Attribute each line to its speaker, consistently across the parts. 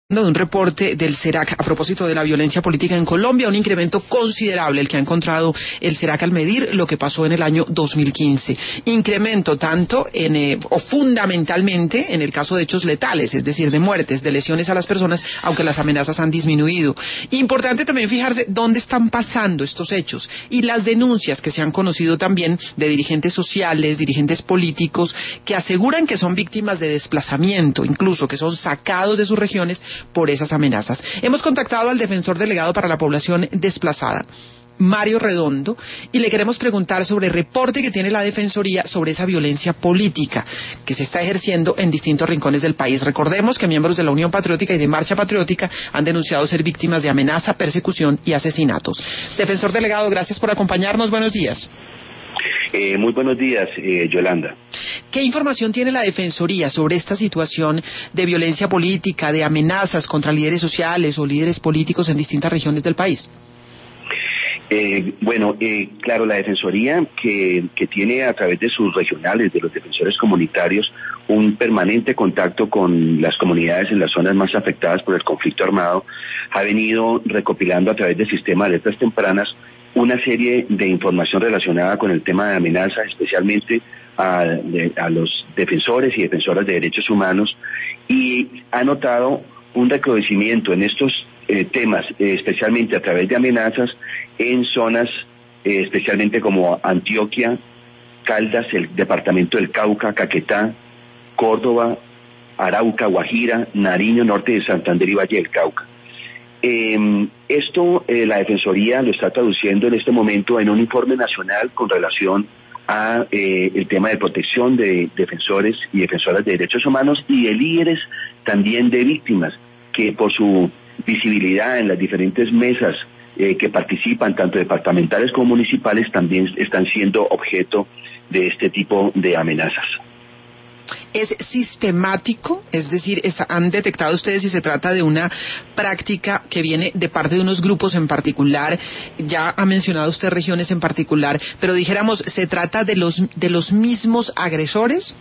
Speaker 1: De un reporte del SERAC a propósito de la violencia política en Colombia, un incremento considerable el que ha encontrado el SERAC al medir lo que pasó en el año 2015. Incremento tanto o fundamentalmente en el caso de hechos letales, es decir, de muertes, de lesiones a las personas, aunque las amenazas han disminuido. Importante también fijarse dónde están pasando estos hechos y las denuncias que se han conocido también de dirigentes sociales, dirigentes políticos, que aseguran que son víctimas de desplazamiento, incluso que son sacados de sus regiones por esas amenazas. Hemos contactado al defensor delegado para la población desplazada, Mario Redondo, y le queremos preguntar sobre el reporte que tiene la Defensoría sobre esa violencia política que se está ejerciendo en distintos rincones del país. Recordemos que miembros de la Unión Patriótica y de Marcha Patriótica han denunciado ser víctimas de amenaza, persecución y asesinatos. Defensor delegado, gracias por acompañarnos. Buenos días.
Speaker 2: Muy buenos días, Yolanda.
Speaker 1: ¿Qué información tiene la Defensoría sobre esta situación de violencia política, de amenazas contra líderes sociales o líderes políticos en distintas regiones del país?
Speaker 2: Claro, la Defensoría que tiene a través de sus regionales, de los defensores comunitarios, un permanente contacto con las comunidades en las zonas más afectadas por el conflicto armado, ha venido recopilando a través del sistema de alertas tempranas una serie de información relacionada con el tema de amenaza, especialmente a los defensores y defensoras de derechos humanos, y ha notado un recrudecimiento en estos temas, especialmente a través de amenazas en zonas especialmente como Antioquia, Caldas, el departamento del Cauca, Caquetá, Córdoba, Arauca, Guajira, Nariño, norte de Santander y Valle del Cauca. La Defensoría lo está traduciendo en este momento en un informe nacional con relación a el tema de protección de defensores y defensoras de derechos humanos y de líderes también de víctimas que por su visibilidad en las diferentes mesas que participan, tanto departamentales como municipales, también están siendo objeto de este tipo de amenazas.
Speaker 1: ¿Es sistemático? Es decir, ¿han detectado ustedes si se trata de una práctica que viene de parte de unos grupos en particular? Ya ha mencionado usted regiones en particular, pero dijéramos, ¿se trata de los mismos agresores?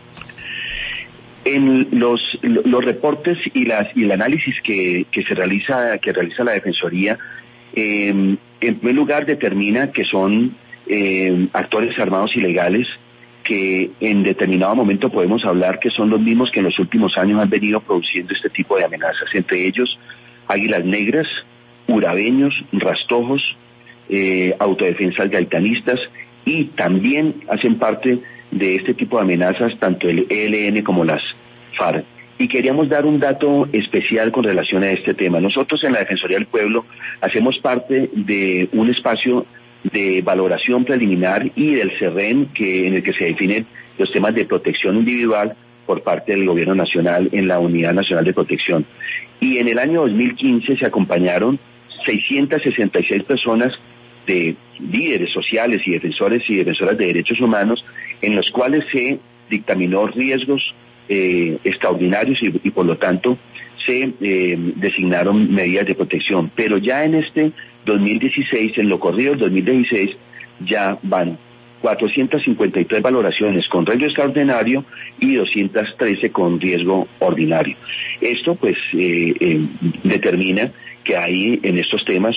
Speaker 2: En los reportes y el análisis que realiza la Defensoría, en primer lugar determina que son actores armados ilegales, que en determinado momento podemos hablar que son los mismos que en los últimos años han venido produciendo este tipo de amenazas, entre ellos Águilas Negras, Urabeños, Rastojos, autodefensas gaitanistas, y también hacen parte de este tipo de amenazas tanto el ELN como las FARC. Y queríamos dar un dato especial con relación a este tema. Nosotros en la Defensoría del Pueblo hacemos parte de un espacio de valoración preliminar y del CERREN, en el que se definen los temas de protección individual por parte del Gobierno Nacional en la Unidad Nacional de Protección. Y en el año 2015 se acompañaron 666 personas de líderes sociales y defensores y defensoras de derechos humanos, en los cuales se dictaminó riesgos extraordinarios y por lo tanto se designaron medidas de protección. Pero ya en este 2016, en lo corrido del 2016, ya van 453 valoraciones con riesgo extraordinario y 213 con riesgo ordinario. Esto pues determina que hay en estos temas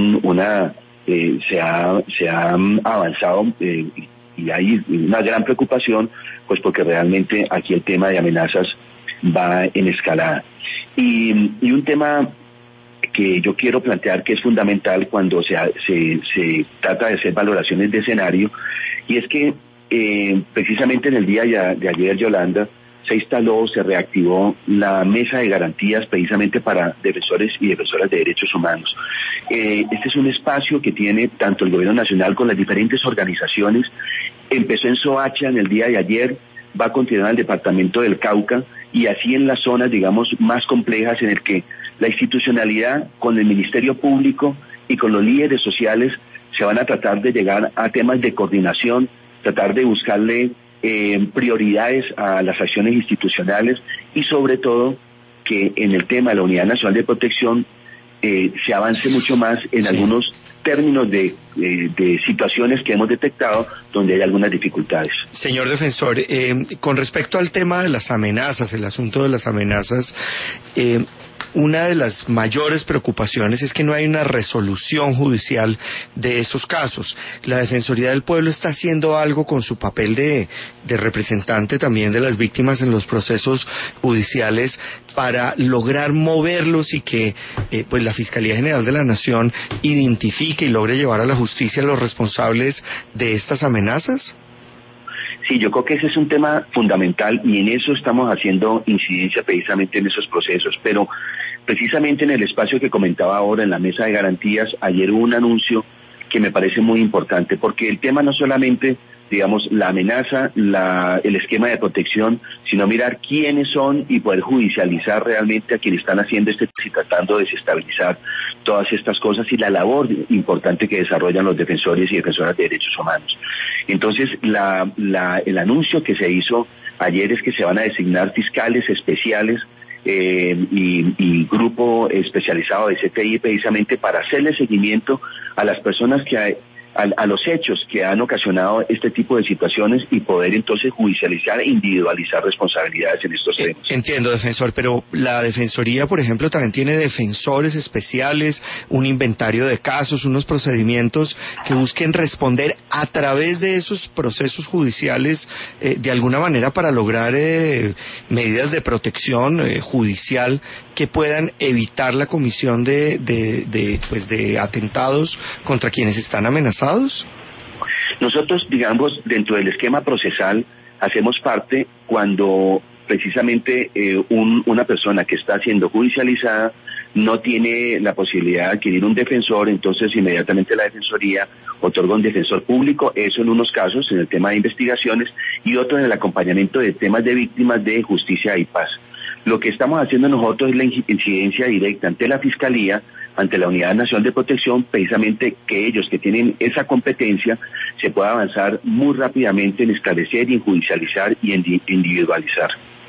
Speaker 2: se ha avanzado y hay una gran preocupación, pues porque realmente aquí el tema de amenazas va en escalada. Y un tema que yo quiero plantear que es fundamental cuando se trata de hacer valoraciones de escenario, y es que precisamente en el día de ayer, Yolanda, se reactivó la mesa de garantías precisamente para defensores y defensoras de derechos humanos. Este es un espacio que tiene tanto el Gobierno Nacional con las diferentes organizaciones. Empezó en Soacha en el día de ayer, va a continuar en el departamento del Cauca y así en las zonas, digamos, más complejas en el que la institucionalidad con el Ministerio Público y con los líderes sociales se van a tratar de llegar a temas de coordinación, tratar de buscarle prioridades a las acciones institucionales y sobre todo que en el tema de la Unidad Nacional de Protección se avance mucho más en algunos términos de situaciones que hemos detectado donde hay algunas dificultades.
Speaker 3: Señor defensor, con respecto al tema de las amenazas, el asunto de las amenazas, una de las mayores preocupaciones es que no hay una resolución judicial de esos casos. La Defensoría del Pueblo está haciendo algo con su papel de representante también de las víctimas en los procesos judiciales para lograr moverlos y que pues la Fiscalía General de la Nación identifique y logre llevar a la justicia a los responsables de estas amenazas.
Speaker 2: Sí, yo creo que ese es un tema fundamental y en eso estamos haciendo incidencia precisamente en esos procesos, pero precisamente en el espacio que comentaba ahora en la mesa de garantías, ayer hubo un anuncio que me parece muy importante, porque el tema no solamente, digamos, la amenaza, el esquema de protección, sino mirar quiénes son y poder judicializar realmente a quienes están haciendo y tratando de desestabilizar todas estas cosas y la labor importante que desarrollan los defensores y defensoras de derechos humanos. Entonces, el anuncio que se hizo ayer es que se van a designar fiscales especiales y grupo especializado de CTI precisamente para hacerle seguimiento a las personas a los hechos que han ocasionado este tipo de situaciones y poder entonces judicializar e individualizar responsabilidades en estos temas.
Speaker 3: Entiendo, defensor, pero la Defensoría, por ejemplo, también tiene defensores especiales, un inventario de casos, unos procedimientos que busquen responder a través de esos procesos judiciales de alguna manera para lograr medidas de protección judicial que puedan evitar la comisión de atentados contra quienes están amenazados.
Speaker 2: Nosotros, digamos, dentro del esquema procesal, hacemos parte cuando precisamente una persona que está siendo judicializada no tiene la posibilidad de adquirir un defensor, entonces inmediatamente la Defensoría otorga un defensor público, eso en unos casos, en el tema de investigaciones, y otro en el acompañamiento de temas de víctimas de justicia y paz. Lo que estamos haciendo nosotros es la incidencia directa ante la Fiscalía, ante la Unidad Nacional de Protección, precisamente que ellos que tienen esa competencia se pueda avanzar muy rápidamente en esclarecer y en judicializar y en individualizar.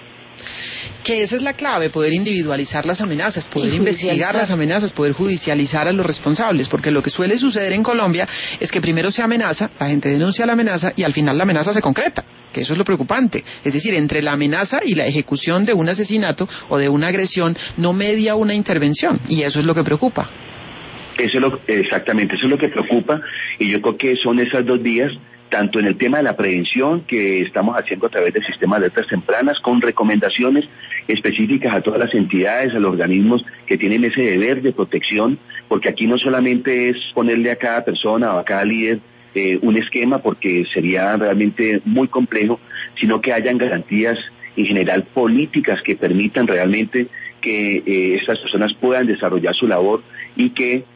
Speaker 1: Que esa es la clave, poder individualizar las amenazas, poder investigar las amenazas, poder judicializar a los responsables, porque lo que suele suceder en Colombia es que primero se amenaza, la gente denuncia la amenaza y al final la amenaza se concreta, que eso es lo preocupante. Es decir, entre la amenaza y la ejecución de un asesinato o de una agresión no media una intervención, y eso es lo que preocupa.
Speaker 2: Exactamente, eso es lo que preocupa, y yo creo que son esas dos vías, tanto en el tema de la prevención que estamos haciendo a través del sistema de alertas tempranas, con recomendaciones específicas a todas las entidades, a los organismos que tienen ese deber de protección, porque aquí no solamente es ponerle a cada persona o a cada líder un esquema, porque sería realmente muy complejo, sino que hayan garantías en general políticas que permitan realmente que estas personas puedan desarrollar su labor y que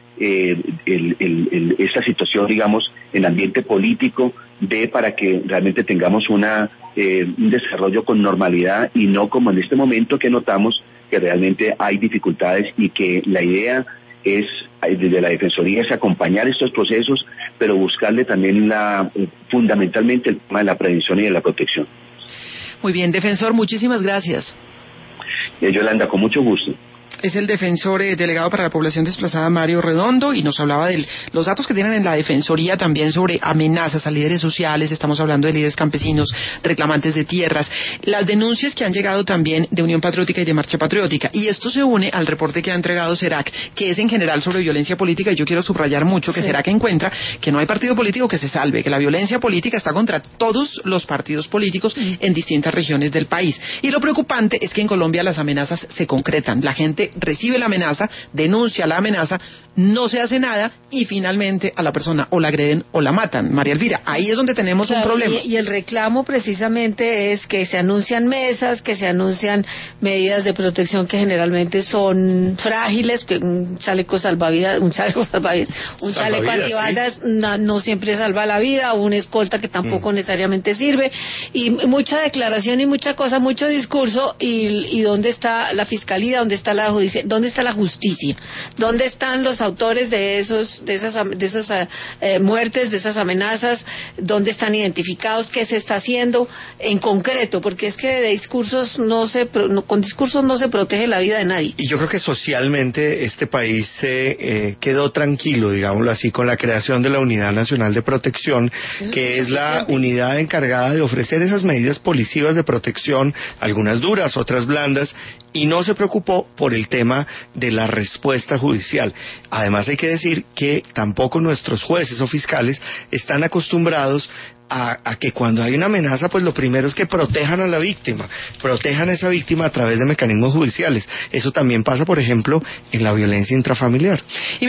Speaker 2: esta situación, digamos, en ambiente político dé para que realmente tengamos un desarrollo con normalidad y no como en este momento que notamos que realmente hay dificultades y que la idea es, desde la Defensoría, es acompañar estos procesos, pero buscarle también fundamentalmente el tema de la prevención y de la protección.
Speaker 1: Muy bien, defensor, muchísimas gracias.
Speaker 2: Yolanda, con mucho gusto.
Speaker 1: Es el defensor delegado para la población desplazada, Mario Redondo, y nos hablaba de los datos que tienen en la Defensoría también sobre amenazas a líderes sociales. Estamos hablando de líderes campesinos, reclamantes de tierras, las denuncias que han llegado también de Unión Patriótica y de Marcha Patriótica. Y esto se une al reporte que ha entregado CERAC, que es en general sobre violencia política, y yo quiero subrayar mucho que CERAC encuentra que no hay partido político que se salve, que la violencia política está contra todos los partidos políticos en distintas regiones del país. Y lo preocupante es que en Colombia las amenazas se concretan. La gente recibe la amenaza, denuncia la amenaza, no se hace nada y finalmente a la persona o la agreden o la matan. María Elvira, ahí es donde tenemos un problema.
Speaker 4: Y el reclamo precisamente es que se anuncian mesas, que se anuncian medidas de protección que generalmente son frágiles, que un chaleco antibalas no siempre salva la vida, o una escolta que tampoco necesariamente sirve, y mucha declaración y mucha cosa, mucho discurso, y ¿dónde está la fiscalía? ¿Dónde está la justicia? ¿Dónde está la justicia? ¿Dónde están los autores de esas muertes, de esas amenazas? ¿Dónde están identificados? ¿Qué se está haciendo en concreto? Porque es que con discursos no se protege la vida de nadie.
Speaker 3: Y yo creo que socialmente este país se quedó tranquilo, digámoslo así, con la creación de la Unidad Nacional de Protección, que es la unidad encargada de ofrecer esas medidas policivas de protección, algunas duras, otras blandas, y no se preocupó por el tema de la respuesta judicial. Además hay que decir que tampoco nuestros jueces o fiscales están acostumbrados a que cuando hay una amenaza, pues lo primero es que protejan a la víctima, protejan a esa víctima a través de mecanismos judiciales. Eso también pasa, por ejemplo, en la violencia intrafamiliar.